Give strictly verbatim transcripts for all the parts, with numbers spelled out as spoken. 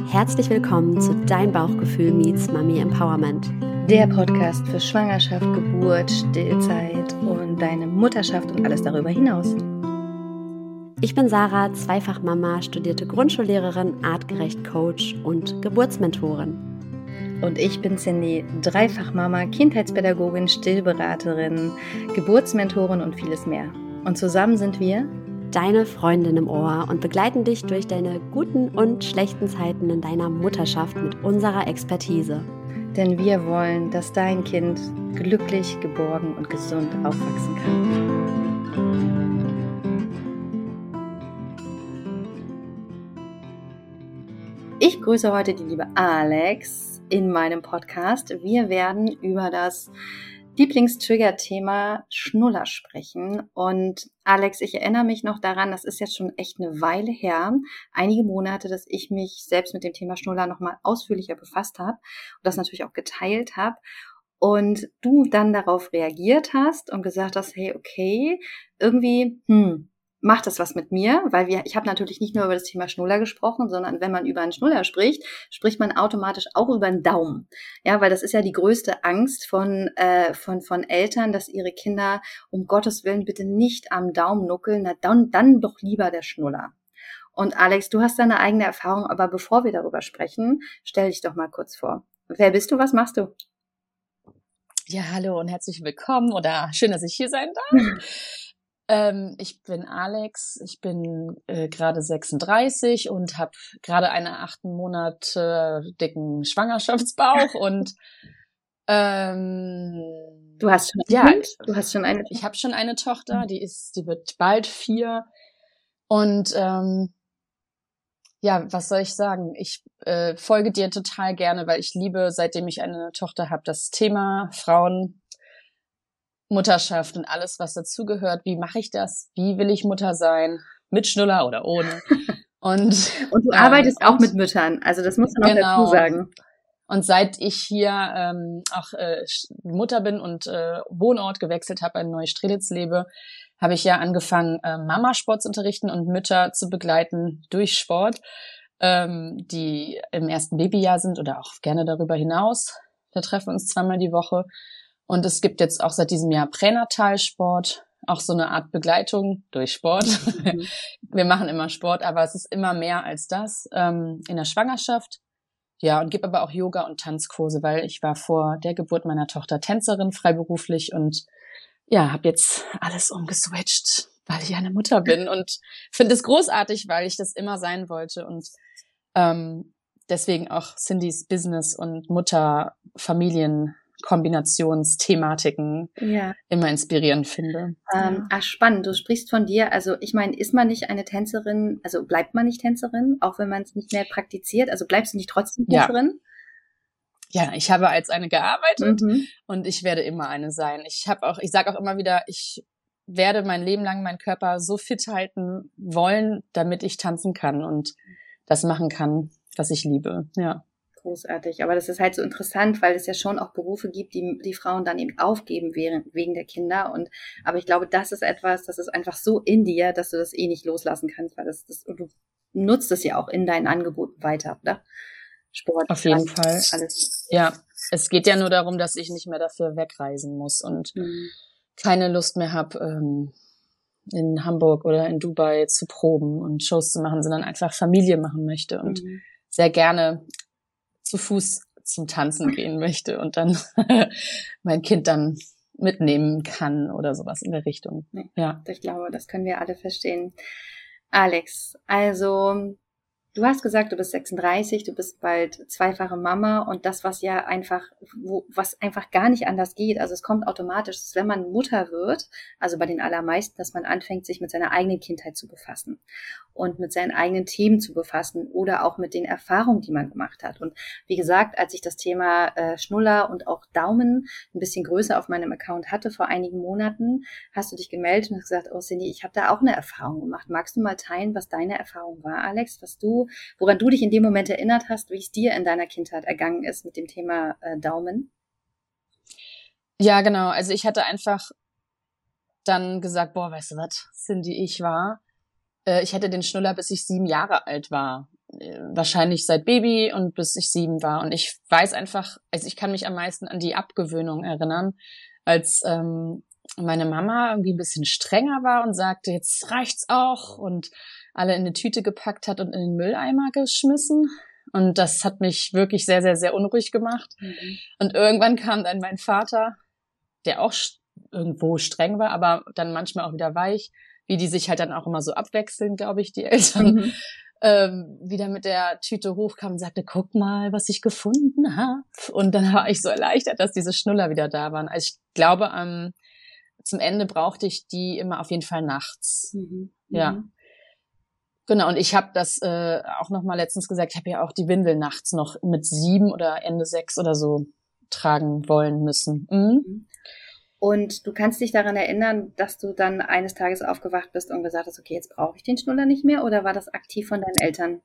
Herzlich willkommen zu Dein Bauchgefühl meets Mami Empowerment. Der Podcast für Schwangerschaft, Geburt, Stillzeit und deine Mutterschaft und alles darüber hinaus. Ich bin Sarah, Zweifachmama, studierte Grundschullehrerin, artgerecht Coach und Geburtsmentorin. Und ich bin Cindy, Dreifachmama, Kindheitspädagogin, Stillberaterin, Geburtsmentorin und vieles mehr. Und zusammen sind wir deine Freundin im Ohr und begleiten dich durch deine guten und schlechten Zeiten in deiner Mutterschaft mit unserer Expertise. Denn wir wollen, dass dein Kind glücklich, geborgen und gesund aufwachsen kann. Ich grüße heute die liebe Alex in meinem Podcast. Wir werden über das Lieblingstrigger-Thema Schnuller sprechen. Und Alex, ich erinnere mich noch daran, das ist jetzt schon echt eine Weile her, einige Monate, dass ich mich selbst mit dem Thema Schnuller nochmal ausführlicher befasst habe und das natürlich auch geteilt habe. Und du dann darauf reagiert hast und gesagt hast, hey, okay, irgendwie, hm, macht das was mit mir, weil wir, ich habe natürlich nicht nur über das Thema Schnuller gesprochen, sondern wenn man über einen Schnuller spricht, spricht man automatisch auch über einen Daumen. Ja, weil das ist ja die größte Angst von, äh, von, von Eltern, dass ihre Kinder um Gottes Willen bitte nicht am Daumen nuckeln, na dann, dann doch lieber der Schnuller. Und Alex, du hast deine eigene Erfahrung, aber bevor wir darüber sprechen, stell dich doch mal kurz vor. Wer bist du, was machst du? Ja, hallo und herzlich willkommen oder schön, dass ich hier sein darf. Ähm, ich bin Alex, ich bin äh, gerade sechsunddreißig und habe gerade einen achten Monat äh, dicken Schwangerschaftsbauch und ähm, du hast schon ja, Kind? Du hast schon eine. Ich habe schon eine Tochter, die ist, die wird bald vier und ähm, ja, was soll ich sagen? Ich äh, folge dir total gerne, weil ich liebe, seitdem ich eine Tochter habe, das Thema Frauen. Mutterschaft und alles, was dazugehört. Wie mache ich das? Wie will ich Mutter sein? Mit Schnuller oder ohne? Und, und du arbeitest ähm, auch und, mit Müttern, also das muss man auch genau, dazu sagen. Und seit ich hier ähm, auch äh, Mutter bin und äh, Wohnort gewechselt habe, in Neustrelitz lebe, habe ich ja angefangen, äh, Mamasport zu unterrichten und Mütter zu begleiten durch Sport, ähm, die im ersten Babyjahr sind oder auch gerne darüber hinaus. Da treffen wir uns zweimal die Woche. Und es gibt jetzt auch seit diesem Jahr Pränatalsport, auch so eine Art Begleitung durch Sport. Mhm. Wir machen immer Sport, aber es ist immer mehr als das ähm, in der Schwangerschaft. Ja, und gebe aber auch Yoga- und Tanzkurse, weil ich war vor der Geburt meiner Tochter Tänzerin, freiberuflich und ja, habe jetzt alles umgeswitcht, weil ich eine Mutter bin und finde es großartig, weil ich das immer sein wollte und ähm, deswegen auch Cindys Business und Mutter, Familien Kombinationsthematiken ja. immer inspirierend finde. Ähm, ach, spannend. Du sprichst von dir. Also ich meine, ist man nicht eine Tänzerin, also bleibt man nicht Tänzerin, auch wenn man es nicht mehr praktiziert? Also bleibst du nicht trotzdem Tänzerin? Ja, ja, ich habe als eine gearbeitet mhm. und ich werde immer eine sein. Ich habe auch, ich sage auch immer wieder, ich werde mein Leben lang meinen Körper so fit halten wollen, damit ich tanzen kann und das machen kann, was ich liebe. Ja. Großartig, aber das ist halt so interessant, weil es ja schon auch Berufe gibt, die die Frauen dann eben aufgeben während, wegen der Kinder und aber ich glaube, das ist etwas, das ist einfach so in dir, dass du das eh nicht loslassen kannst, weil das, das du nutzt es ja auch in deinen Angeboten weiter, oder? Sport. Auf jeden Fall. Alles. Ja, es geht ja nur darum, dass ich nicht mehr dafür wegreisen muss und mhm. keine Lust mehr habe, ähm, in Hamburg oder in Dubai zu proben und Shows zu machen, sondern einfach Familie machen möchte und mhm. sehr gerne zu Fuß zum Tanzen gehen möchte und dann mein Kind dann mitnehmen kann oder sowas in der Richtung. Ja, ich glaube, das können wir alle verstehen. Alex, also du hast gesagt, du bist sechsunddreißig, du bist bald zweifache Mama und das, was ja einfach, wo, was einfach gar nicht anders geht, also es kommt automatisch, ist, wenn man Mutter wird, also bei den allermeisten, dass man anfängt, sich mit seiner eigenen Kindheit zu befassen und mit seinen eigenen Themen zu befassen oder auch mit den Erfahrungen, die man gemacht hat. Und wie gesagt, als ich das Thema äh, Schnuller und auch Daumen ein bisschen größer auf meinem Account hatte vor einigen Monaten, hast du dich gemeldet und hast gesagt, oh Cindy, ich habe da auch eine Erfahrung gemacht. Magst du mal teilen, was deine Erfahrung war, Alex, was du woran du dich in dem Moment erinnert hast, wie es dir in deiner Kindheit ergangen ist mit dem Thema äh, Daumen? Ja, genau. Also ich hatte einfach dann gesagt, boah, weißt du was, Cindy, ich war, äh, ich hatte den Schnuller, bis ich sieben Jahre alt war. wahrscheinlich seit Baby und bis ich sieben war. Und ich weiß einfach, also ich kann mich am meisten an die Abgewöhnung erinnern, als ähm, meine Mama irgendwie ein bisschen strenger war und sagte, jetzt reicht's auch, und alle in eine Tüte gepackt hat und in den Mülleimer geschmissen. Und das hat mich wirklich sehr, sehr, sehr unruhig gemacht. Mhm. Und irgendwann kam dann mein Vater, der auch st- irgendwo streng war, aber dann manchmal auch wieder weich, wie die sich halt dann auch immer so abwechseln, glaube ich, die Eltern, mhm. ähm, wieder mit der Tüte hochkam und sagte, guck mal, was ich gefunden habe. Und dann war ich so erleichtert, dass diese Schnuller wieder da waren. Also ich glaube, ähm, zum Ende brauchte ich die immer auf jeden Fall nachts. Mhm. Ja. Mhm. Genau, und ich habe das äh, auch noch mal letztens gesagt, ich habe ja auch die Windel nachts noch mit sieben oder Ende sechs oder so tragen wollen müssen. Mhm. Und du kannst dich daran erinnern, dass du dann eines Tages aufgewacht bist und gesagt hast, okay, jetzt brauche ich den Schnuller nicht mehr, oder war das aktiv von deinen Eltern?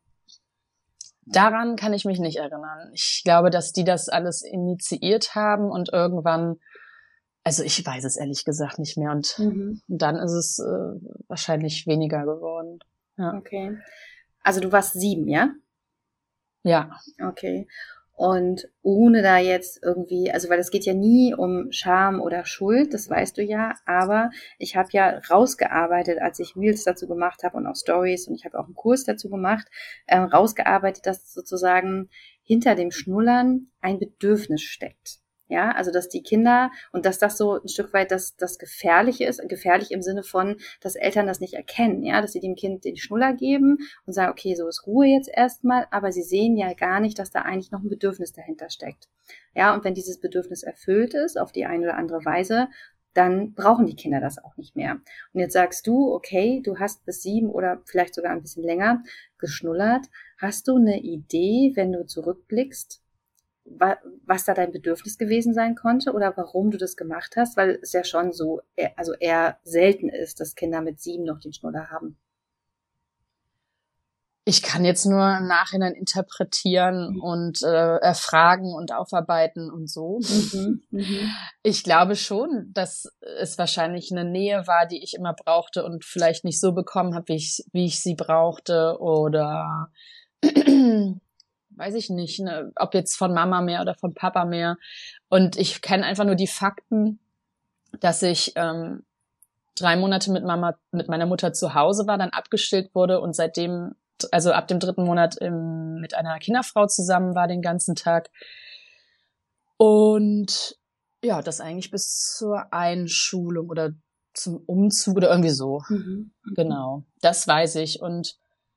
Daran kann ich mich nicht erinnern. Ich glaube, dass die das alles initiiert haben und irgendwann, also ich weiß es ehrlich gesagt nicht mehr, und mhm. dann ist es äh, wahrscheinlich weniger geworden. Ja. Okay. Also du warst sieben, ja? Ja. Okay. Und ohne da jetzt irgendwie, also weil es geht ja nie um Scham oder Schuld, das weißt du ja, aber ich habe ja rausgearbeitet, als ich Reels dazu gemacht habe und auch Stories, und ich habe auch einen Kurs dazu gemacht, ähm, rausgearbeitet, dass sozusagen hinter dem Schnullern ein Bedürfnis steckt. Ja, also dass die Kinder, und dass das so ein Stück weit das, das Gefährliche ist, gefährlich im Sinne von, dass Eltern das nicht erkennen, ja, dass sie dem Kind den Schnuller geben und sagen, okay, so ist Ruhe jetzt erstmal, aber sie sehen ja gar nicht, dass da eigentlich noch ein Bedürfnis dahinter steckt. Ja, und wenn dieses Bedürfnis erfüllt ist, auf die eine oder andere Weise, dann brauchen die Kinder das auch nicht mehr. Und jetzt sagst du, okay, du hast bis sieben oder vielleicht sogar ein bisschen länger geschnullert. Hast du eine Idee, wenn du zurückblickst, was da dein Bedürfnis gewesen sein konnte oder warum du das gemacht hast, weil es ja schon so, also eher selten ist, dass Kinder mit sieben noch den Schnuller haben. Ich kann jetzt nur im Nachhinein interpretieren mhm. und äh, erfragen und aufarbeiten und so. Mhm. Mhm. Ich glaube schon, dass es wahrscheinlich eine Nähe war, die ich immer brauchte und vielleicht nicht so bekommen habe, wie ich, wie ich sie brauchte, oder weiß ich nicht, ne, ob jetzt von Mama mehr oder von Papa mehr. Und ich kenne einfach nur die Fakten, dass ich ähm, drei Monate mit Mama, mit meiner Mutter zu Hause war, dann abgestillt wurde und seitdem, also ab dem dritten Monat im, mit einer Kinderfrau zusammen war den ganzen Tag. Und ja, das eigentlich bis zur Einschulung oder zum Umzug oder irgendwie so. Mhm. Genau, das weiß ich. Und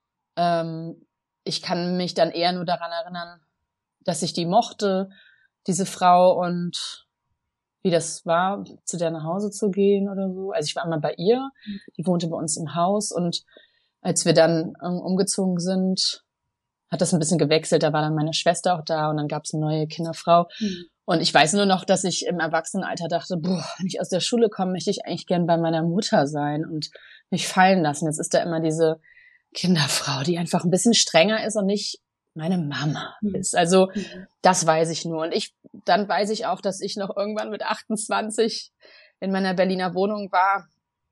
ähm, ich kann mich dann eher nur daran erinnern, dass ich die mochte, diese Frau, und wie das war, zu der nach Hause zu gehen oder so. Also ich war immer bei ihr, die wohnte bei uns im Haus, und als wir dann umgezogen sind, hat das ein bisschen gewechselt. Da war dann meine Schwester auch da und dann gab es eine neue Kinderfrau. Mhm. Und ich weiß nur noch, dass ich im Erwachsenenalter dachte, boah, wenn ich aus der Schule komme, möchte ich eigentlich gern bei meiner Mutter sein und mich fallen lassen. Jetzt ist da immer diese Kinderfrau, die einfach ein bisschen strenger ist und nicht meine Mama mhm. ist. Also mhm. das weiß ich nur. Und ich, dann weiß ich auch, dass ich noch irgendwann mit achtundzwanzig in meiner Berliner Wohnung war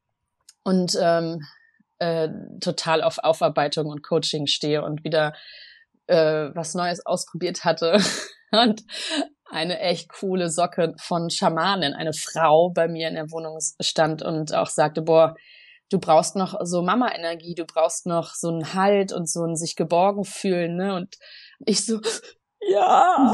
und ähm, äh, total auf Aufarbeitung und Coaching stehe und wieder äh, was Neues ausprobiert hatte und eine echt coole Socke von Schamanin, eine Frau bei mir in der Wohnung stand und auch sagte, boah, du brauchst noch so Mama-Energie, du brauchst noch so einen Halt und so ein sich geborgen fühlen, ne? Und ich so, ja,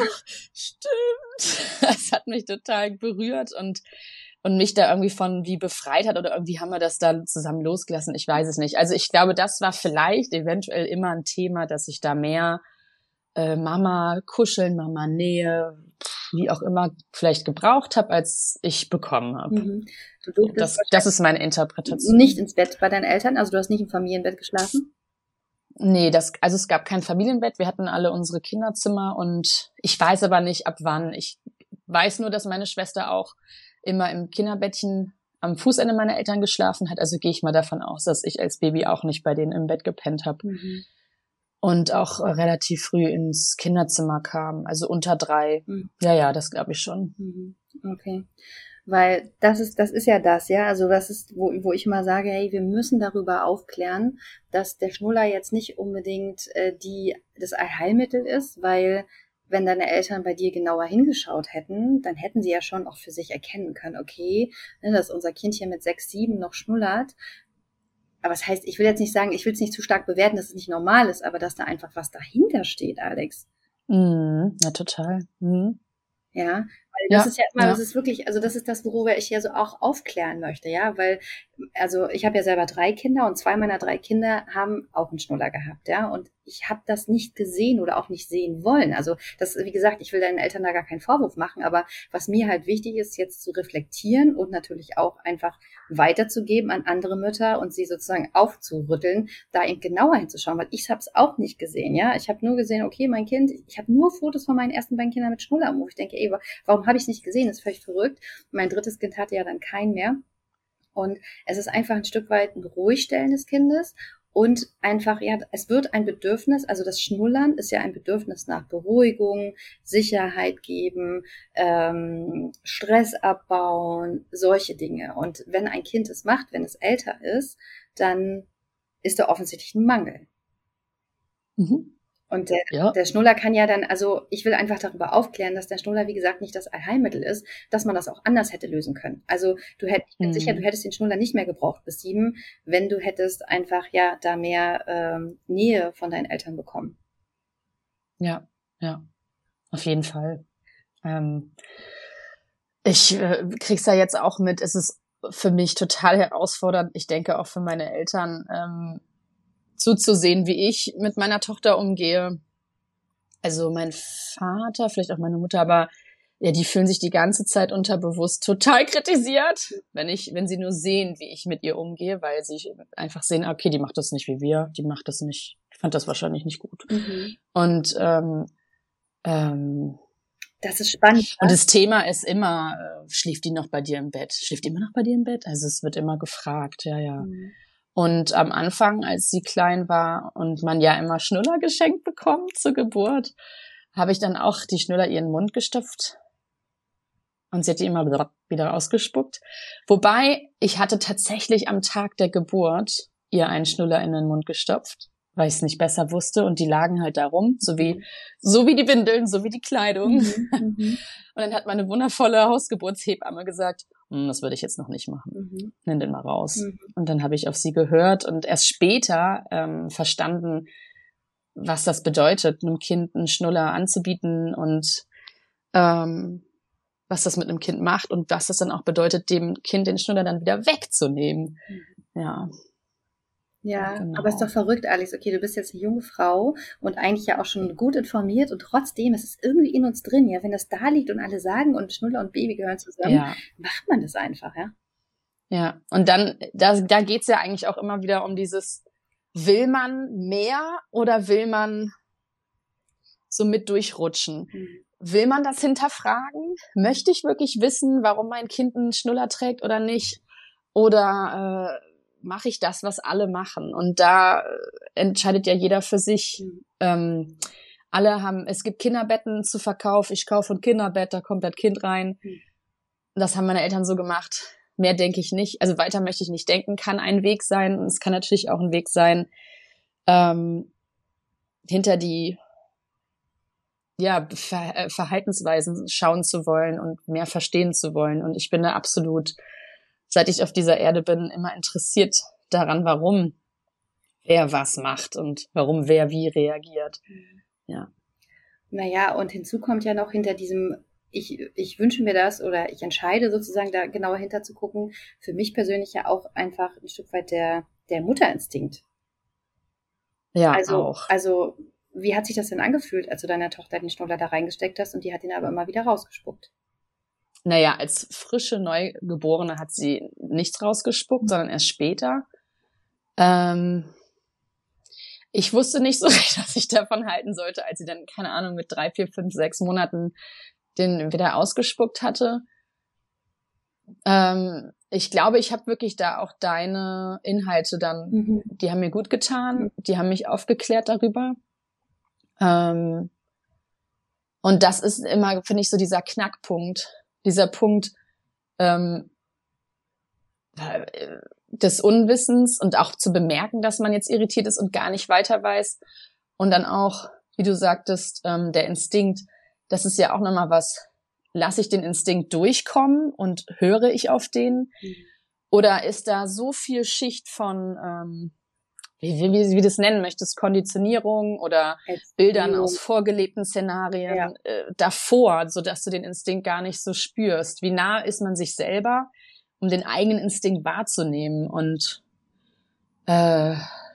stimmt. Das hat mich total berührt und und mich da irgendwie von wie befreit hat, oder irgendwie haben wir das da zusammen losgelassen, ich weiß es nicht. Also ich glaube, das war vielleicht eventuell immer ein Thema, dass ich da mehr äh, Mama kuscheln, Mama Nähe, wie auch immer, vielleicht gebraucht habe, als ich bekommen habe. Mhm. Das, das ist meine Interpretation. Nicht ins Bett bei deinen Eltern? Also du hast nicht im Familienbett geschlafen? Nee, das, also es gab kein Familienbett. Wir hatten alle unsere Kinderzimmer und ich weiß aber nicht, ab wann. Ich weiß nur, dass meine Schwester auch immer im Kinderbettchen am Fußende meiner Eltern geschlafen hat. Also gehe ich mal davon aus, dass ich als Baby auch nicht bei denen im Bett gepennt habe. Mhm. Und auch relativ früh ins Kinderzimmer kam, also unter drei. Mhm. Ja, ja, das glaube ich schon. Mhm. Okay. Weil das ist, das ist ja das, ja. Also das ist, wo, wo ich immer sage, hey, wir müssen darüber aufklären, dass der Schnuller jetzt nicht unbedingt äh, die das Allheilmittel ist, weil wenn deine Eltern bei dir genauer hingeschaut hätten, dann hätten sie ja schon auch für sich erkennen können, okay, ne, dass unser Kind hier mit sechs, sieben noch schnullert. Aber das heißt, ich will jetzt nicht sagen, ich will es nicht zu stark bewerten, dass es nicht normal ist, aber dass da einfach was dahinter steht, Alex. Mhm, ja, total. Mhm. Ja, weil Ja, das ist ja immer, ja. das ist wirklich, also das ist das, worüber ich ja so auch aufklären möchte, ja, weil, also ich habe ja selber drei Kinder und zwei meiner drei Kinder haben auch einen Schnuller gehabt, ja, und ich habe das nicht gesehen oder auch nicht sehen wollen. Also das, wie gesagt, ich will deinen Eltern da gar keinen Vorwurf machen, aber was mir halt wichtig ist, jetzt zu reflektieren und natürlich auch einfach weiterzugeben an andere Mütter und sie sozusagen aufzurütteln, da eben genauer hinzuschauen, weil ich habe es auch nicht gesehen, ja. Ich habe nur gesehen, okay, mein Kind, ich habe nur Fotos von meinen ersten beiden Kindern mit Schnuller, wo ich denke, ey, warum habe ich es nicht gesehen? Das ist völlig verrückt. Mein drittes Kind hatte ja dann keinen mehr. Und es ist einfach ein Stück weit ein Ruhigstellen des Kindes und einfach, ja, es wird ein Bedürfnis, also das Schnullern ist ja ein Bedürfnis nach Beruhigung, Sicherheit geben, ähm, Stress abbauen, solche Dinge. Und wenn ein Kind es macht, wenn es älter ist, dann ist da offensichtlich ein Mangel. Mhm. Und der, Ja. der Schnuller kann ja dann, also ich will einfach darüber aufklären, dass der Schnuller, wie gesagt, nicht das Allheilmittel ist, dass man das auch anders hätte lösen können. Also du hättest, ich bin Mhm. sicher, du hättest den Schnuller nicht mehr gebraucht bis sieben, wenn du hättest einfach ja da mehr ähm, Nähe von deinen Eltern bekommen. Ja, ja, auf jeden Fall. Ähm, ich äh, krieg's ja jetzt auch mit, es ist für mich total herausfordernd, ich denke auch für meine Eltern, ähm, zuzusehen, wie ich mit meiner Tochter umgehe. Also mein Vater, vielleicht auch meine Mutter, aber ja, die fühlen sich die ganze Zeit unterbewusst total kritisiert, wenn ich, wenn sie nur sehen, wie ich mit ihr umgehe, weil sie einfach sehen, okay, die macht das nicht wie wir, die macht das nicht, ich fand das wahrscheinlich nicht gut. Mhm. Und ähm, ähm, das ist spannend. Und das Thema ist immer, äh, schläft die noch bei dir im Bett? Schläft die immer noch bei dir im Bett? Also es wird immer gefragt, ja, ja. Mhm. Und am Anfang, als sie klein war und man ja immer Schnuller geschenkt bekommt zur Geburt, habe ich dann auch die Schnuller ihren Mund gestopft. Und sie hat die immer wieder ausgespuckt. Wobei, ich hatte tatsächlich am Tag der Geburt ihr einen Schnuller in den Mund gestopft, weil ich es nicht besser wusste. Und die lagen halt da rum, so wie, so wie die Windeln, so wie die Kleidung. Mhm. Mhm. Und dann hat meine wundervolle Hausgeburtshebamme gesagt, hm, das würde ich jetzt noch nicht machen. Mhm. Nimm den mal raus. Mhm. Und dann habe ich auf sie gehört und erst später ähm, verstanden, was das bedeutet, einem Kind einen Schnuller anzubieten und ähm, was das mit einem Kind macht und was das dann auch bedeutet, dem Kind den Schnuller dann wieder wegzunehmen. Mhm. Ja. Ja, Genau. aber ist doch verrückt, Alex. Okay, du bist jetzt eine junge Frau und eigentlich ja auch schon gut informiert und trotzdem ist es irgendwie in uns drin, ja, wenn das da liegt und alle sagen und Schnuller und Baby gehören zusammen, Ja. macht man das einfach, ja. Ja, und dann, da, da geht's ja eigentlich auch immer wieder um dieses, will man mehr oder will man so mit durchrutschen? Mhm. Will man das hinterfragen? Möchte ich wirklich wissen, warum mein Kind einen Schnuller trägt oder nicht? Oder äh, mache ich das, was alle machen? Und da entscheidet ja jeder für sich. Mhm. Ähm, alle haben, es gibt Kinderbetten zu Verkauf. Ich kaufe ein Kinderbett, da kommt das Kind rein. Mhm. Das haben meine Eltern so gemacht. Mehr denke ich nicht. Also weiter möchte ich nicht denken. Kann ein Weg sein. Und es kann natürlich auch ein Weg sein, ähm, hinter die ja, Ver- Verhaltensweisen schauen zu wollen und mehr verstehen zu wollen. Und ich bin da absolut, seit ich auf dieser Erde bin, immer interessiert daran, warum wer was macht und warum wer wie reagiert. Ja. Naja, und hinzu kommt ja noch hinter diesem, ich, ich wünsche mir das oder ich entscheide sozusagen da genauer hinter zu gucken, für mich persönlich ja auch einfach ein Stück weit der, der Mutterinstinkt. Ja, Also, auch. also, wie hat sich das denn angefühlt, als du deiner Tochter den Schnuller da reingesteckt hast und die hat ihn aber immer wieder rausgespuckt? Naja, als frische Neugeborene hat sie nichts rausgespuckt, sondern erst später. Ähm, ich wusste nicht so recht, was ich davon halten sollte, als sie dann, keine Ahnung, mit drei, vier, fünf, sechs Monaten den wieder ausgespuckt hatte. Ähm, ich glaube, ich habe wirklich da auch deine Inhalte dann, Mhm. die haben mir gut getan, Mhm. die haben mich aufgeklärt darüber. Ähm, und das ist immer, finde ich, so dieser Knackpunkt, dieser Punkt, ähm, des Unwissens und auch zu bemerken, dass man jetzt irritiert ist und gar nicht weiter weiß. Und dann auch, wie du sagtest, ähm, der Instinkt, das ist ja auch nochmal was, lasse ich den Instinkt durchkommen und höre ich auf den? Mhm. Oder ist da so viel Schicht von, ähm, wie, wie, wie du das nennen möchtest, Konditionierung oder Jetzt, Bildern aus vorgelebten Szenarien ja. äh, davor, sodass du den Instinkt gar nicht so spürst? Wie nah ist man sich selber, um den eigenen Instinkt wahrzunehmen? Und äh,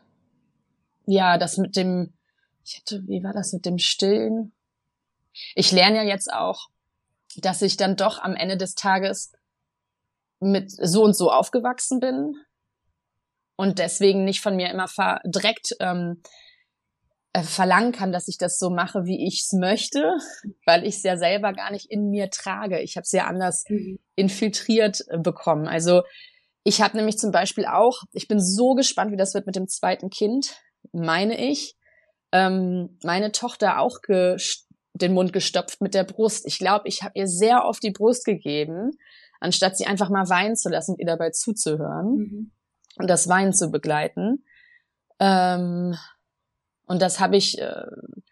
ja, das mit dem, ich hatte, wie war das mit dem Stillen? Ich lerne ja jetzt auch, dass ich dann doch am Ende des Tages mit so und so aufgewachsen bin und deswegen nicht von mir immer ver- direkt ähm, äh, verlangen kann, dass ich das so mache, wie ich es möchte, weil ich es ja selber gar nicht in mir trage. Ich habe es ja anders mhm. infiltriert äh, bekommen. Also ich habe nämlich zum Beispiel auch, ich bin so gespannt, wie das wird mit dem zweiten Kind, meine ich, ähm, meine Tochter auch gest- den Mund gestopft mit der Brust. Ich glaube, ich habe ihr sehr oft die Brust gegeben, anstatt sie einfach mal weinen zu lassen und ihr dabei zuzuhören mhm. und das Weinen zu begleiten. Ähm, und das habe ich, äh,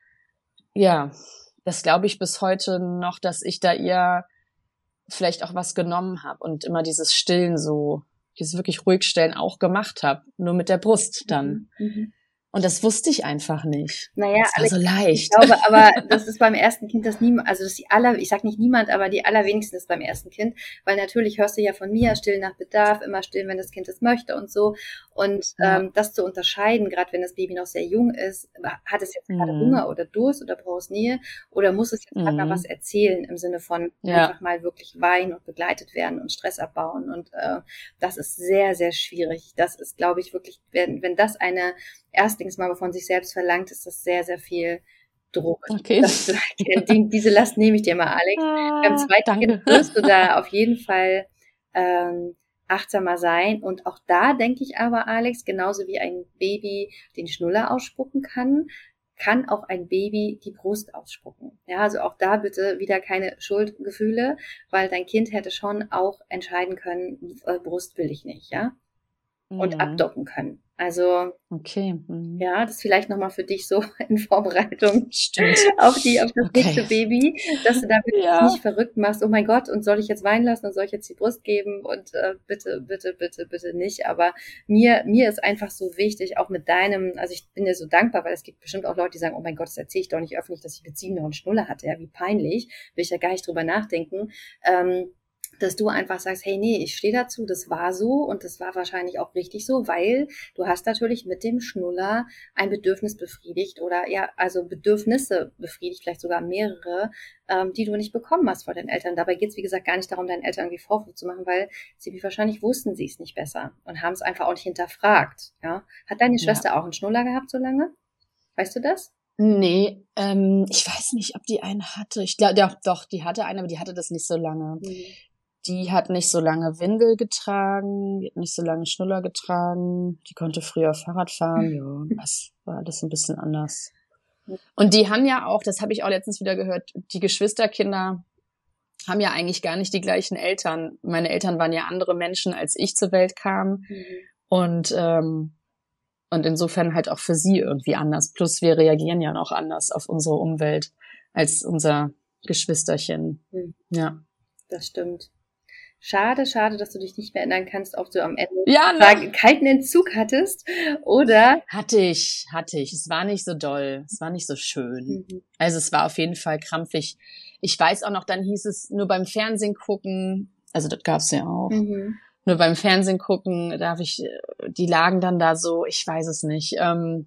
ja, das glaube ich bis heute noch, dass ich da ihr vielleicht auch was genommen habe und immer dieses Stillen so, dieses wirklich ruhig stellen auch gemacht habe, nur mit der Brust dann. Mhm. Mhm. Und das wusste ich einfach nicht. Naja, das war so leicht. Ich glaube, aber das ist beim ersten Kind, das niemand, also das die aller, ich sag nicht niemand, aber die allerwenigsten ist beim ersten Kind, weil natürlich hörst du ja von mir, stillen nach Bedarf, immer stillen, wenn das Kind es möchte und so. Und ja. ähm, das zu unterscheiden, gerade wenn das Baby noch sehr jung ist, hat es jetzt gerade mhm. Hunger oder Durst oder braucht es Nähe oder muss es jetzt mhm. mal was erzählen im Sinne von ja. einfach mal wirklich weinen und begleitet werden und Stress abbauen. Und äh, das ist sehr, sehr schwierig. Das ist, glaube ich, wirklich, wenn, wenn das eine Erstlingsmama von sich selbst verlangt, ist das sehr, sehr viel Druck. Okay. Das, die, diese Last nehme ich dir mal, Alex. Ah, Beim zweiten danke. Kind wirst du da auf jeden Fall ähm, achtsamer sein. Und auch da denke ich aber, Alex, genauso wie ein Baby den Schnuller ausspucken kann, kann auch ein Baby die Brust ausspucken. Ja, also auch da bitte wieder keine Schuldgefühle, weil dein Kind hätte schon auch entscheiden können, äh, Brust will ich nicht, ja, und mhm. abdocken können. Also, okay. Mhm. ja, das vielleicht nochmal für dich so in Vorbereitung Stimmt. auf die, auf das okay. nächste Baby, dass du da wirklich ja. nicht verrückt machst, oh mein Gott, und soll ich jetzt weinen lassen und soll ich jetzt die Brust geben und äh, bitte, bitte, bitte, bitte nicht. Aber mir, mir ist einfach so wichtig, auch mit deinem, also ich bin dir so dankbar, weil es gibt bestimmt auch Leute, die sagen, oh mein Gott, das erzähle ich doch nicht öffentlich, dass ich Beziehung noch einen Schnuller hatte, ja, wie peinlich, will ich ja gar nicht drüber nachdenken. Ähm, dass du einfach sagst, hey, nee, ich stehe dazu, das war so und das war wahrscheinlich auch richtig so, weil du hast natürlich mit dem Schnuller ein Bedürfnis befriedigt oder ja, also Bedürfnisse befriedigt, vielleicht sogar mehrere, ähm, die du nicht bekommen hast von den Eltern. Dabei geht es, wie gesagt, gar nicht darum, deinen Eltern irgendwie Vorwurf zu machen, weil sie wahrscheinlich wussten sie es nicht besser und haben es einfach auch nicht hinterfragt. Ja? Hat deine ja. Schwester auch einen Schnuller gehabt so lange? Weißt du das? Nee, ähm, ich weiß nicht, ob die einen hatte. Ich glaube, doch, doch, die hatte eine, aber die hatte das nicht so lange. Mhm. Die hat nicht so lange Windel getragen, die hat nicht so lange Schnuller getragen, die konnte früher Fahrrad fahren, ja, das war alles ein bisschen anders. Und die haben ja auch, das habe ich auch letztens wieder gehört, die Geschwisterkinder haben ja eigentlich gar nicht die gleichen Eltern. Meine Eltern waren ja andere Menschen, als ich zur Welt kam. Mhm. Und, ähm, und insofern halt auch für sie irgendwie anders. Plus wir reagieren ja noch anders auf unsere Umwelt als unser Geschwisterchen. Mhm. Ja. Das stimmt. Schade, schade, dass du dich nicht mehr erinnern kannst, ob du am Ende ja, ne? einen kalten Entzug hattest, oder? Hatte ich, hatte ich. Es war nicht so doll, es war nicht so schön. Mhm. Also es war auf jeden Fall krampfig. Ich weiß auch noch, dann hieß es nur beim Fernsehen gucken, also das gab's ja auch, mhm. nur beim Fernsehen gucken darf ich, die lagen dann da so, ich weiß es nicht. Ähm,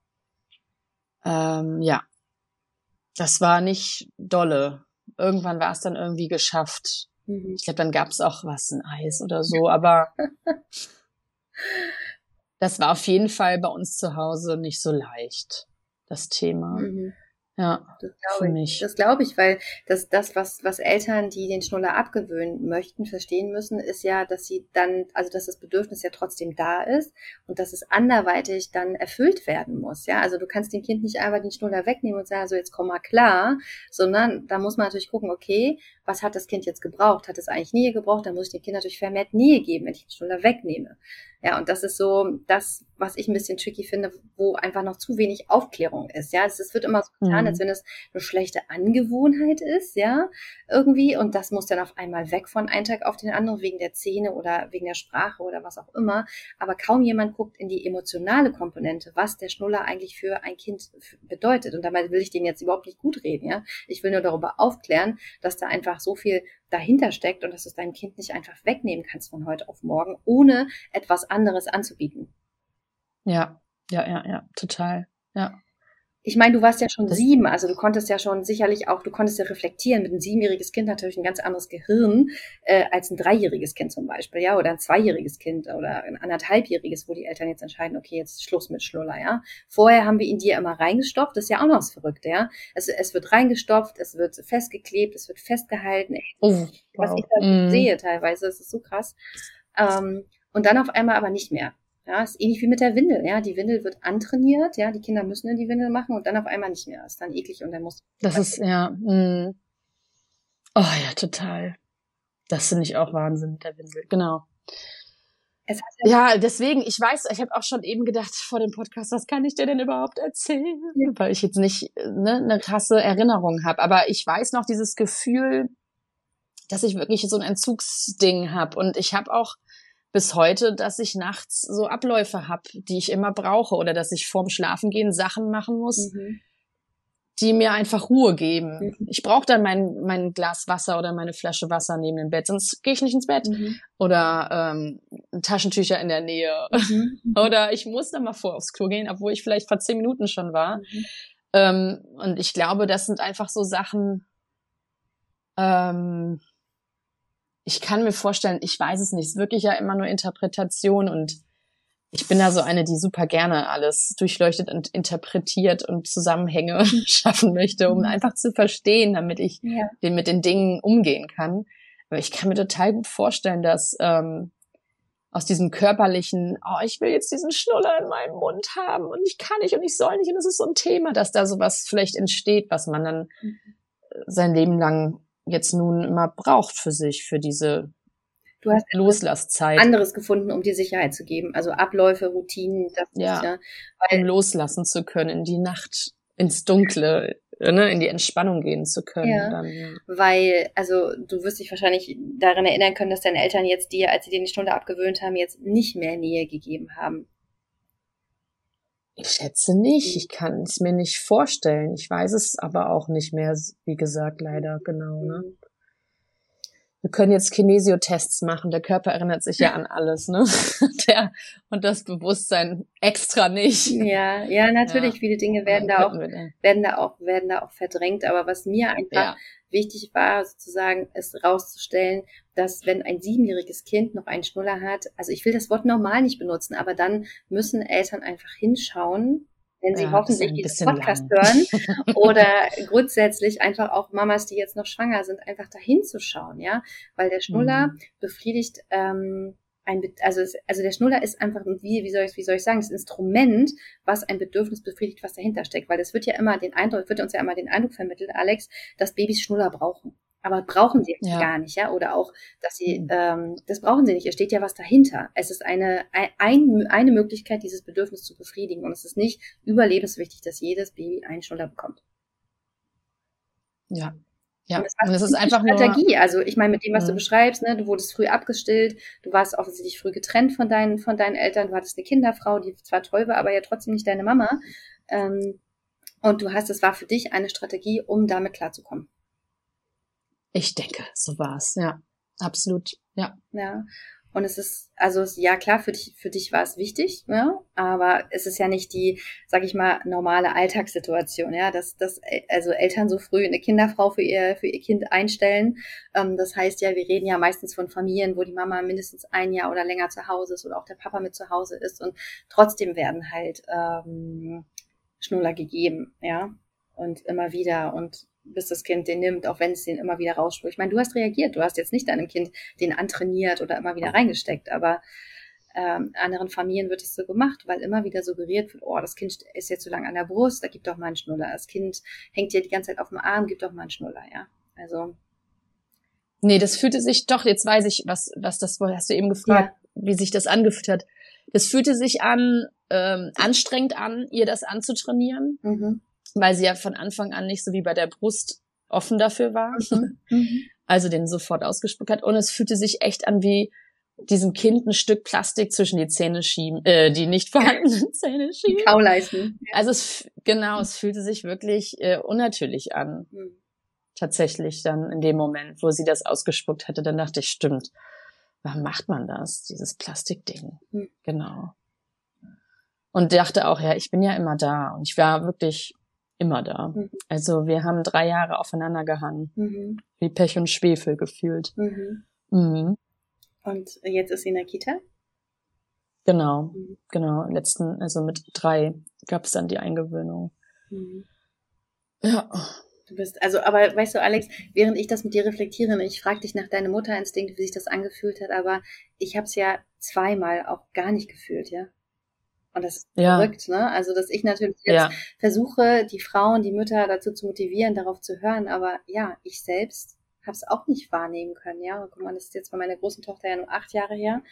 ähm, ja, das war nicht dolle. Irgendwann war es dann irgendwie geschafft. Ich glaube, dann gab's auch was, ein Eis oder so, aber das war auf jeden Fall bei uns zu Hause nicht so leicht, das Thema. Mhm. Ja, das für ich. mich. Das glaube ich, weil das, das was, was Eltern, die den Schnuller abgewöhnen möchten, verstehen müssen, ist ja, dass sie dann, also dass das Bedürfnis ja trotzdem da ist und dass es anderweitig dann erfüllt werden muss. Ja, also du kannst dem Kind nicht einfach den Schnuller wegnehmen und sagen, so jetzt komm mal klar, sondern da muss man natürlich gucken, okay, was hat das Kind jetzt gebraucht? Hat es eigentlich Nähe gebraucht? Dann muss ich dem Kind natürlich vermehrt Nähe geben, wenn ich den Schnuller wegnehme. Ja, und das ist so das, was ich ein bisschen tricky finde, wo einfach noch zu wenig Aufklärung ist. Ja, es, es wird immer so getan, Mhm. als wenn es eine schlechte Angewohnheit ist, ja, irgendwie. Und das muss dann auf einmal weg von einem Tag auf den anderen, wegen der Zähne oder wegen der Sprache oder was auch immer. Aber kaum jemand guckt in die emotionale Komponente, was der Schnuller eigentlich für ein Kind bedeutet. Und dabei will ich den jetzt überhaupt nicht gut reden, ja. Ich will nur darüber aufklären, dass da einfach so viel dahinter steckt und dass du es deinem Kind nicht einfach wegnehmen kannst von heute auf morgen, ohne etwas anderes anzubieten. Ja, ja, ja, ja, total. Ja. Ich meine, du warst ja schon Das- sieben, also du konntest ja schon sicherlich auch, du konntest ja reflektieren. Mit einem siebenjähriges Kind natürlich ein ganz anderes Gehirn äh, als ein dreijähriges Kind zum Beispiel, ja, oder ein zweijähriges Kind oder ein anderthalbjähriges, wo die Eltern jetzt entscheiden, okay, jetzt ist Schluss mit Schnuller, ja. Vorher haben wir ihn dir immer reingestopft, das ist ja auch noch das Verrückte, ja. Es, es wird reingestopft, es wird festgeklebt, es wird festgehalten. Ey, Oh, was wow. ich da Mhm. sehe teilweise, das ist so krass. Ähm, und dann auf einmal aber nicht mehr. Ja, ist ähnlich wie mit der Windel, ja. Die Windel wird antrainiert, ja. Die Kinder müssen in die Windel machen und dann auf einmal nicht mehr. Ist dann eklig und dann muss. Das ist, ja, mh. Oh ja, total. Das finde ich auch Wahnsinn mit der Windel. Genau. Es hat ja, Ja, deswegen, ich weiß, ich habe auch schon eben gedacht vor dem Podcast, was kann ich dir denn überhaupt erzählen? Ja. Weil ich jetzt nicht ne, eine krasse Erinnerung habe. Aber ich weiß noch dieses Gefühl, dass ich wirklich so ein Entzugsding habe. Und ich habe auch bis heute, dass ich nachts so Abläufe habe, die ich immer brauche. Oder dass ich vorm Schlafengehen Sachen machen muss, mhm. die mir einfach Ruhe geben. Mhm. Ich brauche dann mein, mein Glas Wasser oder meine Flasche Wasser neben dem Bett, sonst gehe ich nicht ins Bett. Mhm. Oder ähm, Taschentücher in der Nähe. Mhm. Oder ich muss dann mal vor aufs Klo gehen, obwohl ich vielleicht vor zehn Minuten schon war. Mhm. Ähm, und ich glaube, das sind einfach so Sachen, ähm, ich kann mir vorstellen, ich weiß es nicht, es ist wirklich ja immer nur Interpretation und ich bin da so eine, die super gerne alles durchleuchtet und interpretiert und Zusammenhänge schaffen möchte, um Mhm. einfach zu verstehen, damit ich Ja. den, mit den Dingen umgehen kann. Aber ich kann mir total gut vorstellen, dass ähm, aus diesem körperlichen, oh, ich will jetzt diesen Schnuller in meinem Mund haben und ich kann nicht und ich soll nicht und es ist so ein Thema, dass da sowas vielleicht entsteht, was man dann Mhm. sein Leben lang jetzt nun immer braucht für sich, für diese Du hast Loslasszeit, anderes gefunden, um dir Sicherheit zu geben. Also Abläufe, Routinen, das Ja. ist ja. um Weil, loslassen zu können, in die Nacht, ins Dunkle, äh, ne, in die Entspannung gehen zu können. Ja. Dann, ja. weil, also du wirst dich wahrscheinlich daran erinnern können, dass deine Eltern jetzt dir, als sie dir die Stunde abgewöhnt haben, jetzt nicht mehr Nähe gegeben haben. Ich schätze nicht, ich kann es mir nicht vorstellen. Ich weiß es aber auch nicht mehr, wie gesagt, leider, genau. Ne? Mhm. Wir können jetzt Kinesiotests machen, der Körper erinnert sich ja an alles, ne? Der, und das Bewusstsein extra nicht. Ja, ja, natürlich, Ja. viele Dinge werden Dann da auch, könnten wir dann- werden da auch, werden da auch verdrängt. Aber was mir einfach Ja. wichtig war, sozusagen, ist rauszustellen, dass wenn ein siebenjähriges Kind noch einen Schnuller hat, also ich will das Wort normal nicht benutzen, aber dann müssen Eltern einfach hinschauen, wenn sie Ja, das ist hoffentlich ein diesen bisschen Podcast lang. hören oder grundsätzlich einfach auch Mamas, die jetzt noch schwanger sind, einfach dahin zu schauen, ja, weil der Schnuller Mhm. befriedigt ähm, ein, Be- also es, also der Schnuller ist einfach ein- wie wie soll ich wie soll ich sagen, das Instrument, was ein Bedürfnis befriedigt, was dahinter steckt, weil es wird ja immer den Eindruck, wird uns ja immer den Eindruck vermittelt, Alex, dass Babys Schnuller brauchen. Aber brauchen sie Ja. gar nicht, ja? Oder auch, dass sie, Mhm. ähm, das brauchen sie nicht. Es steht ja was dahinter. Es ist eine, ein, eine Möglichkeit, dieses Bedürfnis zu befriedigen. Und es ist nicht überlebenswichtig, dass jedes Baby einen Schnuller bekommt. Ja. Ja. Und das war Und es ist eine einfach nur, Strategie. Also ich meine, mit dem, was du Mhm. beschreibst, ne, du wurdest früh abgestillt, du warst offensichtlich früh getrennt von deinen, von deinen Eltern, du hattest eine Kinderfrau, die zwar toll war, aber ja trotzdem nicht deine Mama. Ähm, und du hast, es war für dich eine Strategie, um damit klarzukommen. ich denke, so war's. Ja. Absolut. Ja. Ja. Und es ist, also es- ja klar, für dich, für dich war es wichtig, ja, aber es ist ja nicht die, sag ich mal, normale Alltagssituation, ja, dass, dass äh, also Eltern so früh eine Kinderfrau für ihr, für ihr Kind einstellen. Ähm, das heißt ja, wir reden ja meistens von Familien, wo die Mama mindestens ein Jahr oder länger zu Hause ist oder auch der Papa mit zu Hause ist und trotzdem werden halt ähm, Schnuller gegeben, ja, und immer wieder und bis das Kind den nimmt, auch wenn es den immer wieder rausspült. Ich meine, du hast reagiert, du hast jetzt nicht deinem Kind den antrainiert oder immer wieder reingesteckt, aber ähm, in anderen Familien wird es so gemacht, weil immer wieder suggeriert wird, oh, das Kind ist jetzt so lange an der Brust, da gibt doch mal einen Schnuller. Das Kind hängt dir die ganze Zeit auf dem Arm, gibt doch mal einen Schnuller, ja. Also Nee, das fühlte sich, doch, jetzt weiß ich, was, was das war, hast du eben gefragt, ja. wie sich das angefühlt hat. Das fühlte sich an, ähm, anstrengend an, ihr das anzutrainieren, mhm. weil sie ja von Anfang an nicht so wie bei der Brust offen dafür war. Mhm. Mhm. Also den sofort ausgespuckt hat. Und es fühlte sich echt an wie diesem Kind ein Stück Plastik zwischen die Zähne schieben, äh, die nicht vorhandenen Zähne schieben. Die Kauleisten. Also es, genau, es fühlte sich wirklich äh, unnatürlich an. Mhm. Tatsächlich dann in dem Moment, wo sie das ausgespuckt hatte, dann dachte ich, stimmt, warum macht man das, dieses Plastikding? Mhm. Genau. Und dachte auch, ja, ich bin ja immer da. Und ich war wirklich immer da. Mhm. Also wir haben drei Jahre aufeinander gehangen. Mhm. Wie Pech und Schwefel gefühlt. Mhm. Mhm. Und jetzt ist sie in der Kita? Genau, mhm. genau. Letzten, also mit drei gab es dann die Eingewöhnung. Mhm. Ja. Du bist, also, aber weißt du, Alex, während ich das mit dir reflektiere, ich frage dich nach deinem Mutterinstinkt, wie sich das angefühlt hat, aber ich habe es ja zweimal auch gar nicht gefühlt, ja. Und das ist ja verrückt, ne? Also, dass ich natürlich jetzt ja. versuche, die Frauen, die Mütter dazu zu motivieren, darauf zu hören, aber ja, ich selbst habe es auch nicht wahrnehmen können, ja. Guck mal, das ist jetzt bei meiner großen Tochter ja nur acht Jahre her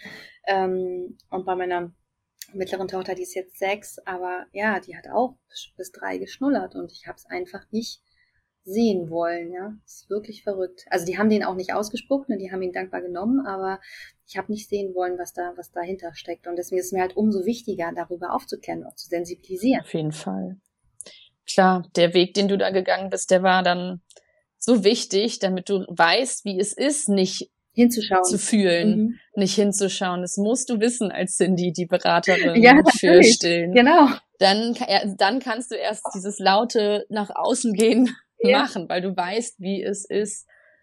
ähm, und bei meiner mittleren Tochter, die ist jetzt sechs, aber ja, die hat auch bis drei geschnullert und ich habe es einfach nicht sehen wollen, ja. Das ist wirklich verrückt. Also die haben den auch nicht ausgespuckt, ne? Die haben ihn dankbar genommen, aber ich habe nicht sehen wollen, was da, was dahinter steckt. Und deswegen ist es mir halt umso wichtiger, darüber aufzuklären, auch zu sensibilisieren. Auf jeden Fall. Klar, der Weg, den du da gegangen bist, der war dann so wichtig, damit du weißt, wie es ist, nicht hinzuschauen, zu fühlen, mhm. nicht hinzuschauen. Das musst du wissen als Cindy, die Beraterin ja, für Stillen. Genau. Dann, dann kannst du erst dieses laute nach außen gehen ja. machen, weil du weißt, wie es ist.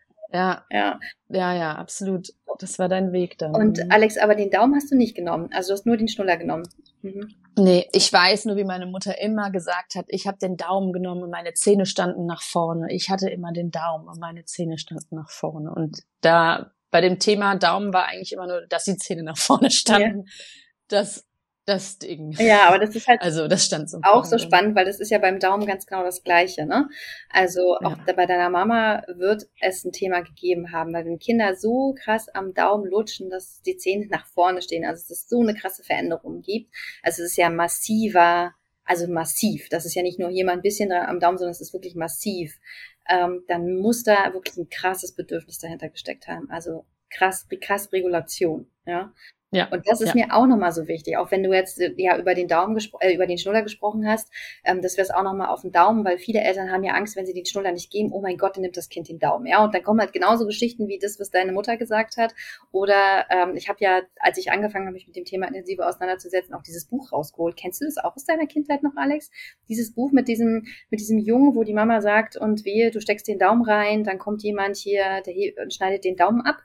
Ja, ja, ja, ja, absolut. Das war dein Weg dann. Und Alex, aber den Daumen hast du nicht genommen. Also du hast nur den Schnuller genommen. Mhm. Nee, ich weiß nur, wie meine Mutter immer gesagt hat, ich habe den Daumen genommen und meine Zähne standen nach vorne. Ich hatte immer den Daumen und meine Zähne standen nach vorne. Und da bei dem Thema Daumen war eigentlich immer nur, dass die Zähne nach vorne standen. Ja. Das Das Ding. Ja, aber das ist halt also das stand so auch so spannend, weil das ist ja beim Daumen ganz genau das Gleiche, ne? Also auch ja. bei deiner Mama wird es ein Thema gegeben haben, weil wenn Kinder so krass am Daumen lutschen, dass die Zähne nach vorne stehen, also dass es so eine krasse Veränderung gibt. Also es ist ja massiver, also massiv. Das ist ja nicht nur hier mal ein bisschen dran am Daumen, sondern es ist wirklich massiv. Ähm, dann muss da wirklich ein krasses Bedürfnis dahinter gesteckt haben. Also krass, krass Regulation, ja. Ja, und das ist ja. mir auch nochmal so wichtig, auch wenn du jetzt ja über den Daumen gespro- äh, über den Schnuller gesprochen hast, ähm, dass wir es auch nochmal auf den Daumen, weil viele Eltern haben ja Angst, wenn sie den Schnuller nicht geben, oh mein Gott, dann nimmt das Kind den Daumen, ja, und dann kommen halt genauso Geschichten wie das, was deine Mutter gesagt hat, oder ähm, ich habe ja, als ich angefangen habe, mich mit dem Thema intensiver auseinanderzusetzen, auch dieses Buch rausgeholt. Kennst du das auch aus deiner Kindheit noch, Alex? Dieses Buch mit diesem mit diesem Jungen, wo die Mama sagt, und wehe, du steckst den Daumen rein, dann kommt jemand hier, der hier und schneidet den Daumen ab.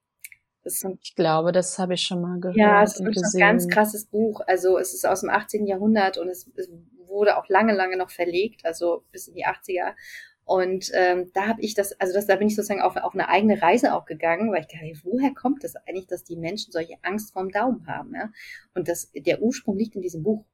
Das ist ein, ich glaube, das habe ich schon mal gehört. Ja, es ist wirklich ein ganz krasses Buch. Also es ist aus dem achtzehnten Jahrhundert und es, es wurde auch lange, lange noch verlegt, also bis in die achtziger. Und ähm, da habe ich das, also das, da bin ich sozusagen auf, auf eine eigene Reise auch gegangen, weil ich dachte, woher kommt das eigentlich, dass die Menschen solche Angst vorm Daumen haben? Ja? Und das, der Ursprung liegt in diesem Buch.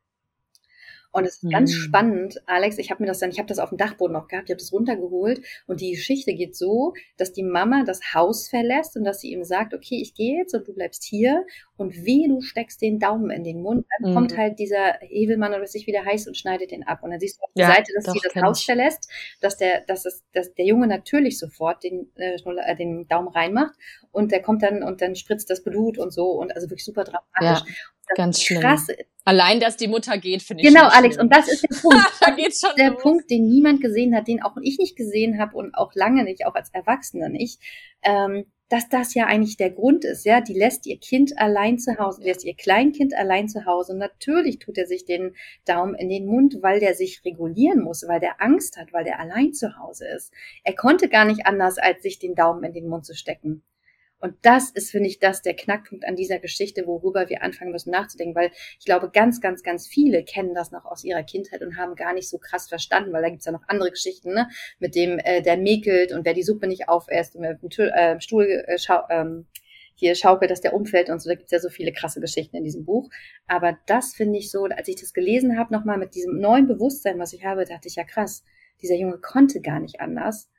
Und es ist ganz mhm. spannend, Alex, ich habe mir das dann, ich habe das auf dem Dachboden noch gehabt, ich habe das runtergeholt und die Geschichte geht so, dass die Mama das Haus verlässt und dass sie ihm sagt, okay, ich gehe jetzt und du bleibst hier und wehe, du steckst den Daumen in den Mund, dann mhm. kommt halt dieser Hebelmann oder was sich wieder heißt und schneidet den ab. Und dann siehst du auf der ja, Seite, dass sie das Haus ich. verlässt, dass der, dass es, dass der Junge natürlich sofort den, äh, den Daumen reinmacht und der kommt dann und dann spritzt das Blut und so und also wirklich super dramatisch. Ja, ganz schlimm. Krass. Allein, dass die Mutter geht, finde ich Genau, Alex, schlimm. Und das ist der Punkt. Da geht's schon der los. Punkt, den niemand gesehen hat, den auch ich nicht gesehen habe und auch lange nicht, auch als Erwachsene nicht, ähm, dass das ja eigentlich der Grund ist, ja, die lässt ihr Kind allein zu Hause, die lässt ihr Kleinkind allein zu Hause und natürlich tut er sich den Daumen in den Mund, weil der sich regulieren muss, weil der Angst hat, weil der allein zu Hause ist. Er konnte gar nicht anders, als sich den Daumen in den Mund zu stecken. Und das ist, finde ich, das der Knackpunkt an dieser Geschichte, worüber wir anfangen müssen nachzudenken, weil ich glaube, ganz, ganz, ganz viele kennen das noch aus ihrer Kindheit und haben gar nicht so krass verstanden, weil da gibt's ja noch andere Geschichten, ne, mit dem, äh, der mäkelt und wer die Suppe nicht aufesst und mit dem Tür, äh, Stuhl äh, schau, ähm, hier schaukelt, dass der umfällt und so, da gibt's ja so viele krasse Geschichten in diesem Buch. Aber das finde ich so, als ich das gelesen habe, nochmal mit diesem neuen Bewusstsein, was ich habe, dachte ich, ja krass, dieser Junge konnte gar nicht anders.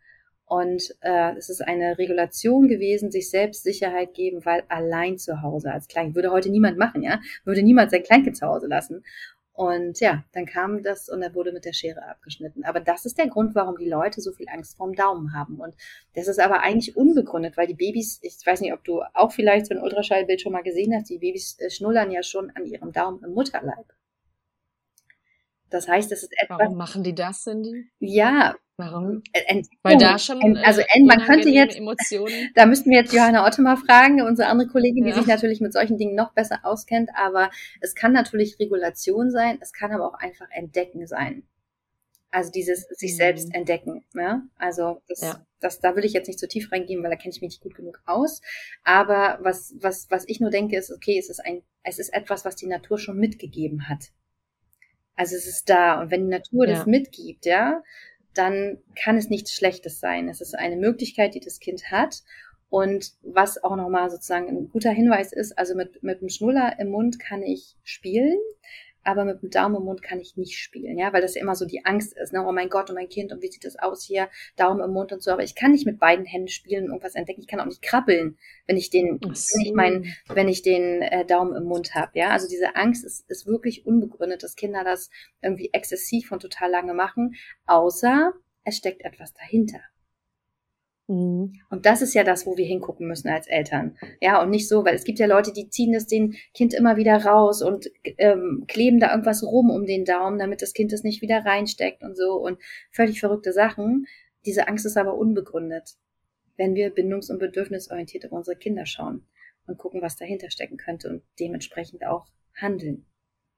Und äh, es ist eine Regulation gewesen, sich selbst Sicherheit geben, weil allein zu Hause als Kleinkind, würde heute niemand machen, ja, würde niemand sein Kleinkind zu Hause lassen. Und ja, dann kam das und er wurde mit der Schere abgeschnitten. Aber das ist der Grund, warum die Leute so viel Angst vorm Daumen haben. Und das ist aber eigentlich unbegründet, weil die Babys, ich weiß nicht, ob du auch vielleicht so ein Ultraschallbild schon mal gesehen hast, die Babys schnullern ja schon an ihrem Daumen im Mutterleib. Das heißt, es ist etwas... Warum machen die das, Cindy? Ja, Warum? Entdeckung. Weil da schon Also äh, man könnte jetzt, Emotionen. Da müssten wir jetzt Johanna Otte mal fragen, unsere andere Kollegin, die Ja. sich natürlich mit solchen Dingen noch besser auskennt, aber es kann natürlich Regulation sein, es kann aber auch einfach Entdecken sein. Also dieses sich Mhm. selbst entdecken. Ja? Also das, Ja. das, da will ich jetzt nicht zu tief reingehen, weil da kenne ich mich nicht gut genug aus. Aber was, was, was ich nur denke, ist, okay, es ist ein, es ist etwas, was die Natur schon mitgegeben hat. Also es ist da. Und wenn die Natur Ja. das mitgibt, ja, dann kann es nichts Schlechtes sein. Es ist eine Möglichkeit, die das Kind hat. Und was auch nochmal sozusagen ein guter Hinweis ist, also mit, mit dem Schnuller im Mund kann ich spielen, aber mit dem Daumen im Mund kann ich nicht spielen, ja, weil das ja immer so die Angst ist, ne, oh mein Gott, oh mein Kind, und wie sieht das aus hier, Daumen im Mund und so, aber ich kann nicht mit beiden Händen spielen und irgendwas entdecken, ich kann auch nicht krabbeln, wenn ich den, Ach so. wenn ich meinen, wenn ich den äh, Daumen im Mund habe, ja, also diese Angst ist, ist wirklich unbegründet, dass Kinder das irgendwie exzessiv und total lange machen, außer es steckt etwas dahinter. Mhm. Und das ist ja das, wo wir hingucken müssen als Eltern. Ja, und nicht so, weil es gibt ja Leute, die ziehen das dem Kind immer wieder raus und ähm, kleben da irgendwas rum um den Daumen, damit das Kind das nicht wieder reinsteckt und so und völlig verrückte Sachen. Diese Angst ist aber unbegründet, wenn wir bindungs- und bedürfnisorientiert auf unsere Kinder schauen und gucken, was dahinter stecken könnte und dementsprechend auch handeln.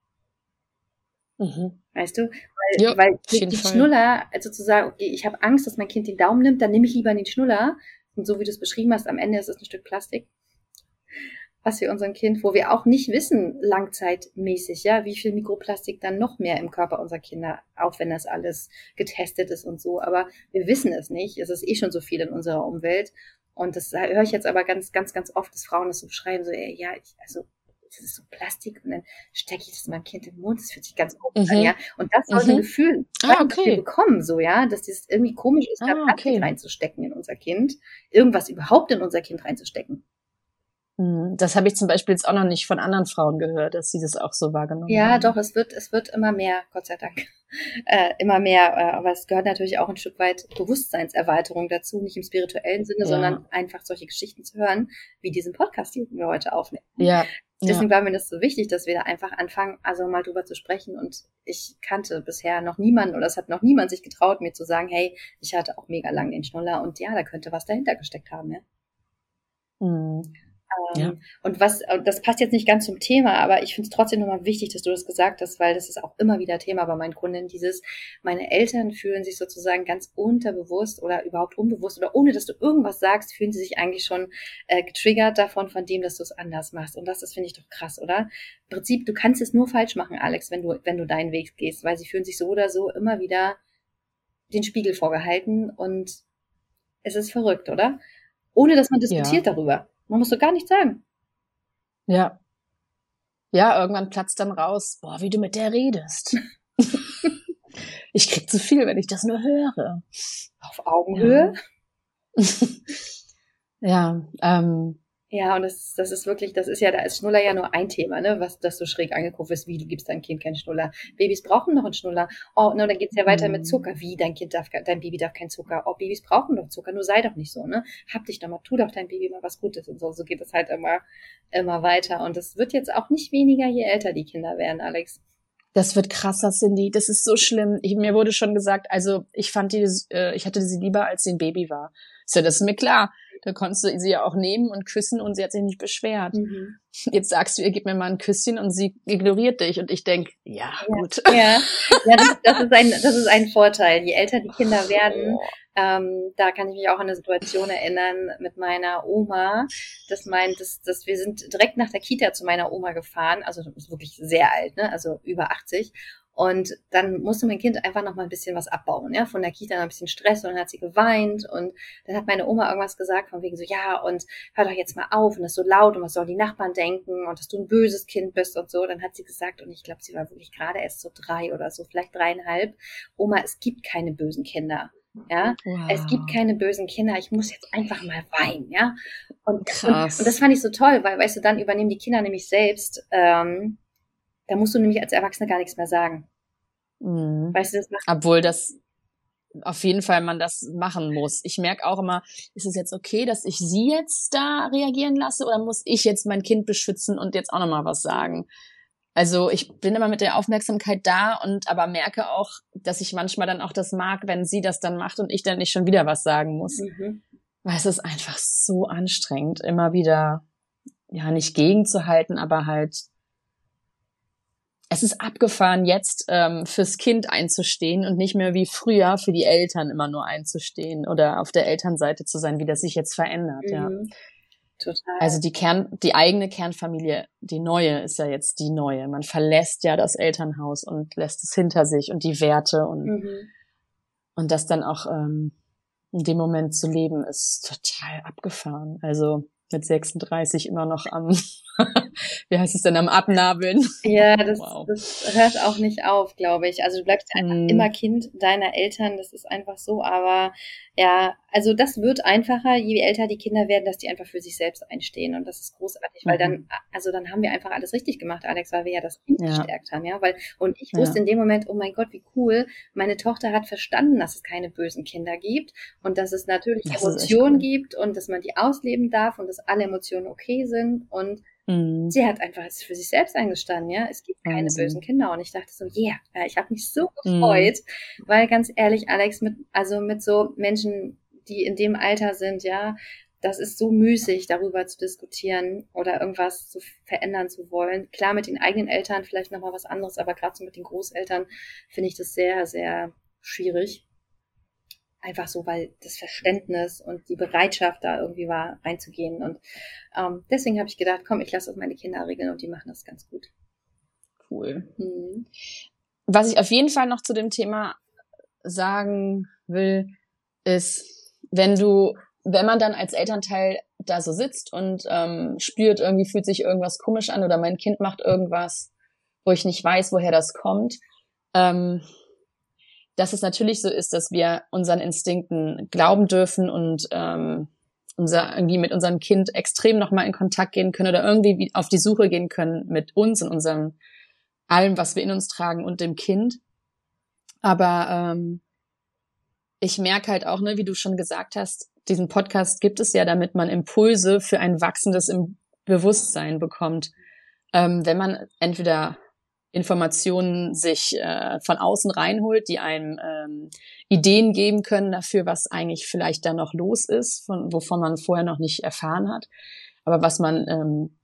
Mhm. Weißt du? Weil, Ja, weil auf die, jeden die Fall. Schnuller, also zu sagen, okay, ich habe Angst, dass mein Kind den Daumen nimmt, dann nehme ich lieber den Schnuller. Und so wie du es beschrieben hast, am Ende ist es ein Stück Plastik, was wir unserem Kind, wo wir auch nicht wissen, langzeitmäßig, ja, wie viel Mikroplastik dann noch mehr im Körper unserer Kinder, auch wenn das alles getestet ist und so. Aber wir wissen es nicht. Es ist eh schon so viel in unserer Umwelt. Und das höre ich jetzt aber ganz, ganz, ganz oft, dass Frauen das so beschreiben, so, ey, ja, ich, also, das ist so Plastik und dann stecke ich das meinem Kind im Mund, das fühlt sich ganz komisch an, Mhm. ja. Und das sollte ein Mhm. Gefühl Ah, sein, das wir okay. bekommen, so, ja, dass das irgendwie komisch ist, da Ah, Plastik okay. reinzustecken in unser Kind, irgendwas überhaupt in unser Kind reinzustecken. Mhm. Das habe ich zum Beispiel jetzt auch noch nicht von anderen Frauen gehört, dass sie das auch so wahrgenommen Ja, haben. doch, es wird, es wird immer mehr, Gott sei Dank, äh, immer mehr, äh, aber es gehört natürlich auch ein Stück weit Bewusstseinserweiterung dazu, nicht im spirituellen Sinne, Ja. sondern einfach solche Geschichten zu hören, wie diesen Podcast, den wir heute aufnehmen. Ja. Deswegen Ja. war mir das so wichtig, dass wir da einfach anfangen, also mal drüber zu sprechen. Und ich kannte bisher noch niemanden oder es hat noch niemand sich getraut, mir zu sagen, hey, ich hatte auch mega lang den Schnuller und ja, da könnte was dahinter gesteckt haben, ja. Mhm. Ähm, Ja. Und was, das passt jetzt nicht ganz zum Thema, aber ich finde es trotzdem nochmal wichtig, dass du das gesagt hast, weil das ist auch immer wieder Thema bei meinen Kunden, dieses, meine Eltern fühlen sich sozusagen ganz unterbewusst oder überhaupt unbewusst oder ohne, dass du irgendwas sagst, fühlen sie sich eigentlich schon äh, getriggert davon, von dem, dass du es anders machst. Und das, das finde ich doch krass, oder? Im Prinzip, du kannst es nur falsch machen, Alex, wenn du, wenn du deinen Weg gehst, weil sie fühlen sich so oder so immer wieder den Spiegel vorgehalten und es ist verrückt, oder? Ohne, dass man diskutiert Ja. darüber. Man muss so gar nichts sagen. Ja. Ja, irgendwann platzt dann raus, boah, wie du mit der redest. Ich krieg zu viel, wenn ich das nur höre. Auf Augenhöhe. Ja, ähm, Ja, und das, das ist wirklich, das ist ja, da ist Schnuller ja nur ein Thema, ne, was, das so schräg angeguckt ist, wie, du gibst deinem Kind keinen Schnuller. Babys brauchen noch einen Schnuller. Oh, ne, dann geht's ja weiter Mhm. mit Zucker. Wie, dein Kind darf, dein Baby darf keinen Zucker. Oh, Babys brauchen doch Zucker, nur sei doch nicht so, ne. Hab dich doch mal, tu doch dein Baby mal was Gutes und so. So geht es halt immer, immer weiter. Und das wird jetzt auch nicht weniger, je älter die Kinder werden, Alex. das wird krasser, Cindy. Das ist so schlimm. Ich, mir wurde schon gesagt, also ich fand die, äh, ich hatte sie lieber, als sie ein Baby war. So, das ist mir klar. Da konntest du sie ja auch nehmen und küssen und sie hat sich nicht beschwert. Mhm. Jetzt sagst du ihr, gib mir mal ein Küsschen und sie ignoriert dich und ich denk, ja, gut. Ja, ja das, das, ist ein, das ist ein Vorteil. Je älter die Kinder werden, Oh. ähm, da kann ich mich auch an eine Situation erinnern mit meiner Oma. Das meint, dass, dass wir sind direkt nach der Kita zu meiner Oma gefahren. Also das ist wirklich sehr alt, ne? Also über achtzig. Und dann musste mein Kind einfach noch mal ein bisschen was abbauen, ja, von der Kita noch ein bisschen Stress und dann hat sie geweint und dann hat meine Oma irgendwas gesagt von wegen so, ja, und hör doch jetzt mal auf und das ist so laut und was sollen die Nachbarn denken und dass du ein böses Kind bist und so. Dann hat sie gesagt, und ich glaube, sie war wirklich gerade erst so drei oder so, vielleicht dreieinhalb, Oma, es gibt keine bösen Kinder. Ja, Wow. es gibt keine bösen Kinder, ich muss jetzt einfach mal weinen, ja. Und, und, Krass. und das fand ich so toll, weil, weißt du, dann übernehmen die Kinder nämlich selbst, ähm, da musst du nämlich als Erwachsene gar nichts mehr sagen. Mhm. Weißt du, das macht Obwohl das auf jeden Fall man das machen muss. Ich merke auch immer, ist es jetzt okay, dass ich sie jetzt da reagieren lasse oder muss ich jetzt mein Kind beschützen und jetzt auch nochmal was sagen? Also ich bin immer mit der Aufmerksamkeit da und aber merke auch, dass ich manchmal dann auch das mag, wenn sie das dann macht und ich dann nicht schon wieder was sagen muss. Mhm. Weil es ist einfach so anstrengend, immer wieder, ja, nicht gegenzuhalten, aber halt, es ist abgefahren, jetzt ähm, fürs Kind einzustehen und nicht mehr wie früher für die Eltern immer nur einzustehen oder auf der Elternseite zu sein, wie das sich jetzt verändert, Mhm. ja. Total. Also die Kern, die eigene Kernfamilie, die neue ist ja jetzt die neue. Man verlässt ja das Elternhaus und lässt es hinter sich und die Werte und Mhm. und das dann auch ähm, in dem Moment zu leben, ist total abgefahren. Also mit sechsunddreißig immer noch am, wie heißt es denn, am Abnabeln. Ja, das, Wow. das hört auch nicht auf, glaube ich. Also du bleibst ja einfach Mm. immer Kind deiner Eltern, das ist einfach so, aber ja, also das wird einfacher, je älter die Kinder werden, dass die einfach für sich selbst einstehen und das ist großartig, weil Mhm. dann, also dann haben wir einfach alles richtig gemacht, Alex, weil wir ja das Kind Ja. gestärkt haben, ja, weil, und ich Ja. wusste in dem Moment, oh mein Gott, wie cool, meine Tochter hat verstanden, dass es keine bösen Kinder gibt und dass es natürlich Das ist echt Emotionen cool. gibt und dass man die ausleben darf und dass alle Emotionen okay sind und Mhm. sie hat einfach für sich selbst eingestanden, ja. Es gibt keine Wahnsinn. bösen Kinder. Und ich dachte so, yeah, ja, ich habe mich so Mhm. gefreut, weil ganz ehrlich, Alex, mit, also mit so Menschen, die in dem Alter sind, ja, das ist so müßig, darüber zu diskutieren oder irgendwas zu verändern zu wollen. Klar, mit den eigenen Eltern vielleicht nochmal was anderes, aber gerade so mit den Großeltern finde ich das sehr, sehr schwierig. Einfach so, weil das Verständnis und die Bereitschaft da irgendwie war, reinzugehen. Und ähm, deswegen habe ich gedacht, komm, ich lasse das meine Kinder regeln und die machen das ganz gut. Cool. Mhm. Was ich auf jeden Fall noch zu dem Thema sagen will, ist, wenn du, wenn man dann als Elternteil da so sitzt und ähm, spürt, irgendwie fühlt sich irgendwas komisch an oder mein Kind macht irgendwas, wo ich nicht weiß, woher das kommt, ähm, dass es natürlich so ist, dass wir unseren Instinkten glauben dürfen und ähm, unser irgendwie mit unserem Kind extrem nochmal in Kontakt gehen können oder irgendwie auf die Suche gehen können mit uns und unserem allem, was wir in uns tragen und dem Kind. Aber ähm, ich merke halt auch, ne, wie du schon gesagt hast, diesen Podcast gibt es ja, damit man Impulse für ein wachsendes im Bewusstsein bekommt. Ähm, wenn man entweder Informationen sich äh, von außen reinholt, die einem ähm, Ideen geben können dafür, was eigentlich vielleicht da noch los ist, von wovon man vorher noch nicht erfahren hat, aber was man ähm,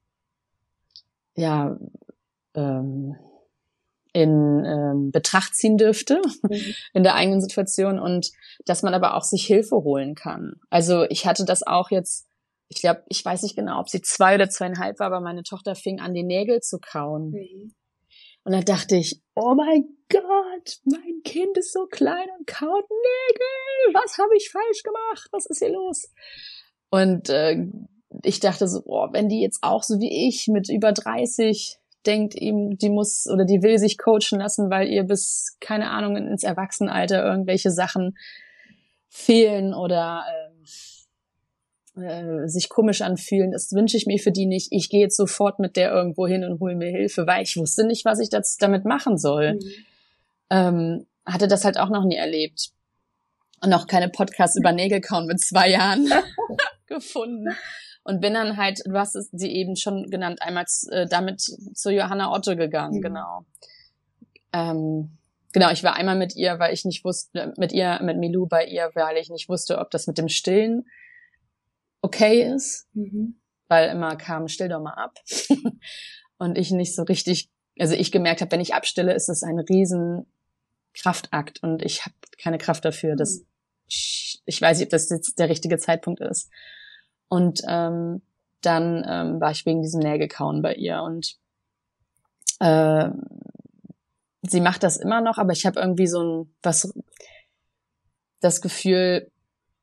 ja ähm, in ähm, Betracht ziehen dürfte Mhm. in der eigenen Situation und dass man aber auch sich Hilfe holen kann. Also ich hatte das auch jetzt, ich glaube, ich weiß nicht genau, ob sie zwei oder zweieinhalb war, aber meine Tochter fing an, die Nägel zu kauen. Mhm. Und da dachte ich, oh mein Gott, mein Kind ist so klein und kaut Nägel. Was habe ich falsch gemacht? Was ist hier los? Und äh, ich dachte so, oh, wenn die jetzt auch so wie ich mit über dreißig denkt, ihm, die muss oder die will sich coachen lassen, weil ihr bis, keine Ahnung, ins Erwachsenenalter irgendwelche Sachen fehlen oder äh, äh, sich komisch anfühlen. Das wünsche ich mir für die nicht. Ich gehe jetzt sofort mit der irgendwo hin und hole mir Hilfe, weil ich wusste nicht, was ich das damit machen soll. Mhm. Ähm, hatte das halt auch noch nie erlebt. Und auch keine Podcasts über Nägelkauen mit zwei Jahren gefunden. Und bin dann halt, du hast es sie eben schon genannt, einmal äh, damit zu Johanna Otto gegangen, Mhm. genau. Ähm, genau, ich war einmal mit ihr, weil ich nicht wusste, mit ihr, mit Milou bei ihr, weil ich nicht wusste, ob das mit dem Stillen okay ist, Mhm. weil immer kam, still doch mal ab. Und ich nicht so richtig, also ich gemerkt habe, wenn ich abstille, ist das ein riesen Kraftakt und ich habe keine Kraft dafür. Das, ich weiß nicht, ob das jetzt der richtige Zeitpunkt ist. Und ähm, dann ähm, war ich wegen diesem Nägelkauen bei ihr und äh, sie macht das immer noch, aber ich habe irgendwie so ein was das Gefühl,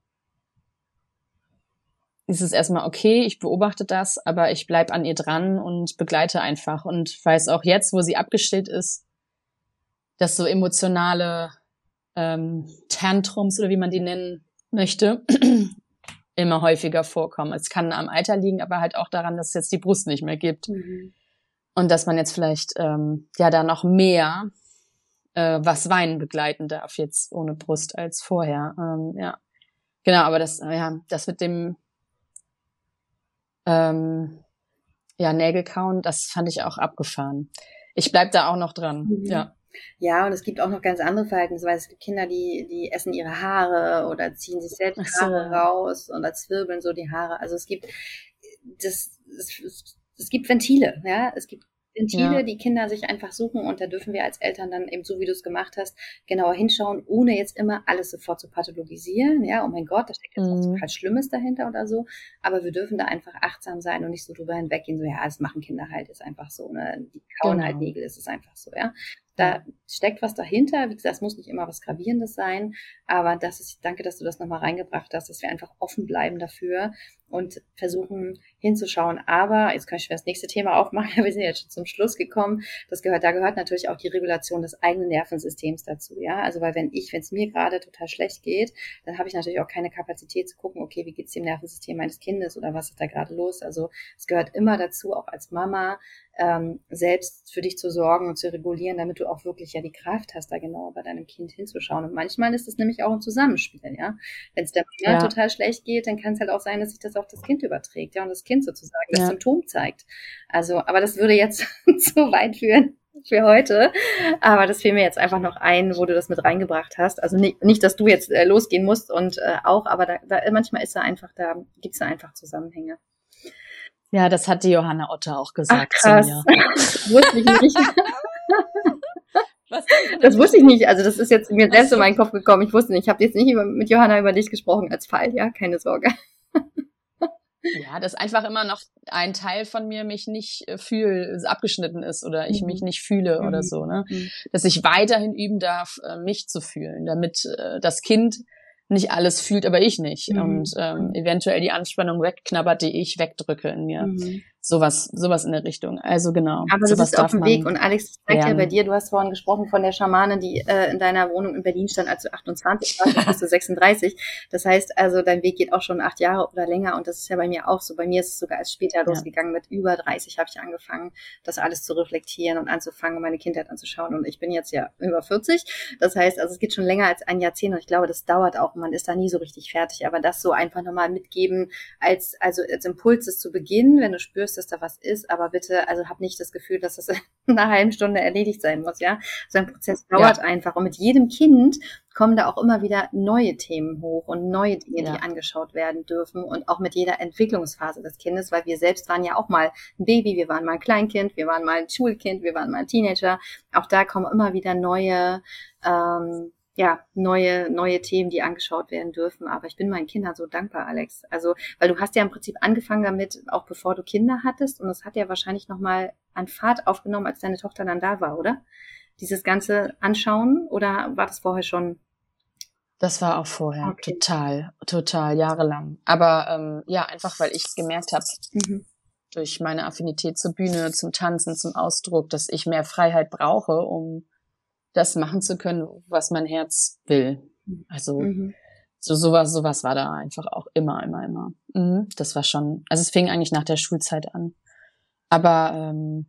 es ist erstmal okay, ich beobachte das, aber ich bleib an ihr dran und begleite einfach und weiß auch jetzt, wo sie abgestillt ist, dass so emotionale ähm, Tantrums oder wie man die nennen möchte, immer häufiger vorkommen. Es kann am Alter liegen, aber halt auch daran, dass es jetzt die Brust nicht mehr gibt. Mhm. Und dass man jetzt vielleicht ähm, ja da noch mehr äh, was Weinen begleiten darf jetzt ohne Brust als vorher. Ähm, ja, genau, aber das, ja, das mit dem ähm, ja, Nägel kauen, das fand ich auch abgefahren. Ich bleib da auch noch dran, Mhm. ja. Ja, und es gibt auch noch ganz andere Verhaltensweisen. Es gibt Kinder, die, die essen ihre Haare oder ziehen sich selbst Ach so, Haare ja. raus oder zwirbeln so die Haare. Also es gibt, das, es, es gibt Ventile, ja. Es gibt Ventile, Ja. die Kinder sich einfach suchen und da dürfen wir als Eltern dann eben so, wie du es gemacht hast, genauer hinschauen, ohne jetzt immer alles sofort zu pathologisieren. Ja, oh mein Gott, da steckt jetzt was Mhm. total Schlimmes dahinter oder so. Aber wir dürfen da einfach achtsam sein und nicht so drüber hinweggehen, so, ja, das machen Kinder halt, ist einfach so, ne? Die kauen halt Genau. Nägel, ist es einfach so, ja. Da Ja. steckt was dahinter. Wie gesagt, es muss nicht immer was Gravierendes sein, aber das ist, danke, dass du das nochmal reingebracht hast, dass wir einfach offen bleiben dafür und versuchen hinzuschauen. Aber jetzt kann ich schon das nächste Thema aufmachen. Wir sind jetzt schon zum Schluss gekommen. Das gehört, da gehört natürlich auch die Regulation des eigenen Nervensystems dazu, ja. Also, weil wenn ich, wenn es mir gerade total schlecht geht, dann habe ich natürlich auch keine Kapazität zu gucken, okay, wie geht's dem Nervensystem meines Kindes oder was ist da gerade los? Also, es gehört immer dazu, auch als Mama, ähm, selbst für dich zu sorgen und zu regulieren, damit du auch wirklich ja die Kraft hast, da genauer bei deinem Kind hinzuschauen. Und manchmal ist es nämlich auch ein Zusammenspiel, ja. Wenn es der Mama Ja. total schlecht geht, dann kann es halt auch sein, dass sich das auf das Kind überträgt, ja, und das Kind sozusagen das Ja. Symptom zeigt. Also, aber das würde jetzt zu weit führen für heute. Aber das fiel mir jetzt einfach noch ein, wo du das mit reingebracht hast. Also nicht, nicht dass du jetzt äh, losgehen musst und äh, auch, aber da, da manchmal ist da einfach, da gibt's da einfach Zusammenhänge. Ja, das hat die Johanna Otter auch Ach, gesagt zu krass. mir. Wusste ich nicht. Was denn von Das der wusste ich nicht. Also das ist jetzt mir Ach selbst so. in meinen Kopf gekommen. Ich wusste nicht. Ich habe jetzt nicht über, mit Johanna über dich gesprochen als Fall, ja, keine Sorge. Ja, dass einfach immer noch ein Teil von mir mich nicht äh, fühl, abgeschnitten ist oder ich Mhm. mich nicht fühle oder Mhm. so, ne? Mhm. Dass ich weiterhin üben darf, äh, mich zu fühlen, damit äh, das Kind nicht alles fühlt, aber ich nicht. Mhm. Und ähm, eventuell die Anspannung wegknabbert, die ich wegdrücke in mir. Mhm. Sowas, sowas in der Richtung. Also genau. Aber du sowas bist auf darf dem man Weg und Alex, das zeigt ja bei lernen. dir, du hast vorhin gesprochen von der Schamanin, die äh, in deiner Wohnung in Berlin stand, als du achtundzwanzig warst, jetzt bist du sechsunddreißig. Das heißt also, dein Weg geht auch schon acht Jahre oder länger und das ist ja bei mir auch so. Bei mir ist es sogar erst später Ja. losgegangen. Mit über dreißig habe ich angefangen, das alles zu reflektieren und anzufangen, und meine Kindheit anzuschauen und ich bin jetzt ja über vierzig. Das heißt also, es geht schon länger als ein Jahrzehnt und ich glaube, das dauert auch und man ist da nie so richtig fertig. Aber das so einfach nochmal mitgeben als, also als Impuls ist zu Beginn, wenn du spürst, dass da was ist, aber bitte, also hab nicht das Gefühl, dass das in einer halben Stunde erledigt sein muss, ja. So ein Prozess dauert Ja. einfach. Und mit jedem Kind kommen da auch immer wieder neue Themen hoch und neue Dinge, Ja. die angeschaut werden dürfen und auch mit jeder Entwicklungsphase des Kindes, weil wir selbst waren ja auch mal ein Baby, wir waren mal ein Kleinkind, wir waren mal ein Schulkind, wir waren mal ein Teenager. Auch da kommen immer wieder neue, ähm, ja, neue, neue Themen, die angeschaut werden dürfen. Aber ich bin meinen Kindern so dankbar, Alex. Also, weil du hast ja im Prinzip angefangen damit, auch bevor du Kinder hattest. Und das hat ja wahrscheinlich nochmal an Fahrt aufgenommen, als deine Tochter dann da war, oder? Dieses ganze Anschauen, oder war das vorher schon? Das war auch vorher. Okay. Total, total, jahrelang. Aber ähm, ja, einfach weil ich gemerkt habe, Mhm. durch meine Affinität zur Bühne, zum Tanzen, zum Ausdruck, dass ich mehr Freiheit brauche, um das machen zu können, was mein Herz will. Also Mhm. so sowas, sowas war da einfach auch immer, immer, immer. Mhm, das war schon, also es fing eigentlich nach der Schulzeit an. Aber ähm,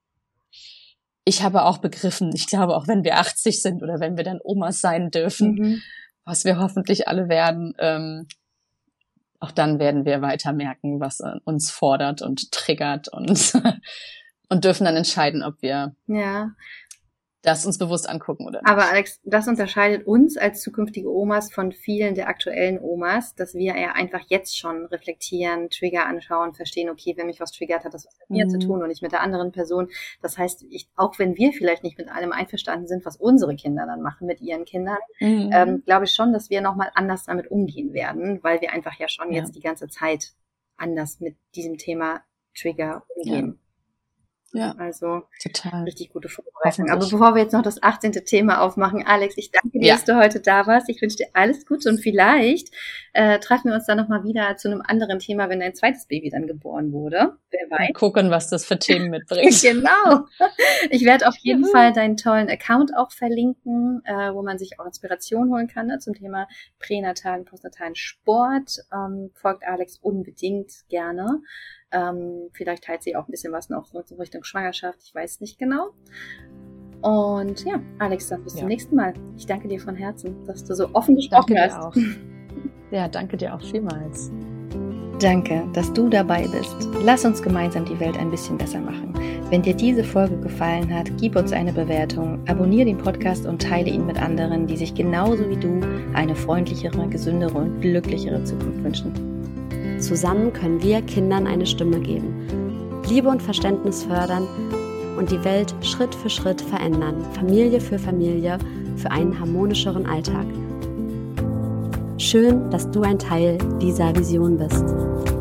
ich habe auch begriffen, ich glaube, auch wenn wir achtzig sind oder wenn wir dann Omas sein dürfen, Mhm. was wir hoffentlich alle werden, ähm, auch dann werden wir weiter merken, was äh, uns fordert und triggert und und dürfen dann entscheiden, ob wir Ja. das uns bewusst angucken oder nicht. Aber Alex, das unterscheidet uns als zukünftige Omas von vielen der aktuellen Omas, dass wir ja einfach jetzt schon reflektieren, Trigger anschauen, verstehen, okay, wenn mich was triggert, hat das was mit mir Mhm. zu tun und nicht mit der anderen Person. Das heißt, ich, auch wenn wir vielleicht nicht mit allem einverstanden sind, was unsere Kinder dann machen mit ihren Kindern, Mhm. ähm, glaube ich schon, dass wir nochmal anders damit umgehen werden, weil wir einfach ja schon Ja. jetzt die ganze Zeit anders mit diesem Thema Trigger umgehen. Ja, also total. richtig gute Vorbereitung. Aber bevor wir jetzt noch das achtzehnte Thema aufmachen, Alex, ich danke dir, ja. dass du heute da warst. Ich wünsche dir alles Gute und vielleicht äh, treffen wir uns dann nochmal wieder zu einem anderen Thema, wenn dein zweites Baby dann geboren wurde. Wer weiß. Mal gucken, was das für Themen mitbringt. Genau. Ich werde auf jeden Juhu. Fall deinen tollen Account auch verlinken, äh, wo man sich auch Inspiration holen kann, ne, zum Thema pränatalen, postnatalen Sport. Ähm, folgt Alex unbedingt gerne. Ähm, vielleicht teilt sie auch ein bisschen was noch so Richtung Schwangerschaft, ich weiß nicht genau. Und ja, Alex, dann bis ja. zum nächsten Mal. Ich danke dir von Herzen, dass du so offen gesprochen danke hast. Dir auch. Ja, danke dir auch vielmals. Danke, dass du dabei bist. Lass uns gemeinsam die Welt ein bisschen besser machen. Wenn dir diese Folge gefallen hat, gib uns eine Bewertung, abonniere den Podcast und teile ihn mit anderen, die sich genauso wie du eine freundlichere, gesündere und glücklichere Zukunft wünschen. Zusammen können wir Kindern eine Stimme geben, Liebe und Verständnis fördern und die Welt Schritt für Schritt verändern, Familie für Familie, für einen harmonischeren Alltag. Schön, dass du ein Teil dieser Vision bist.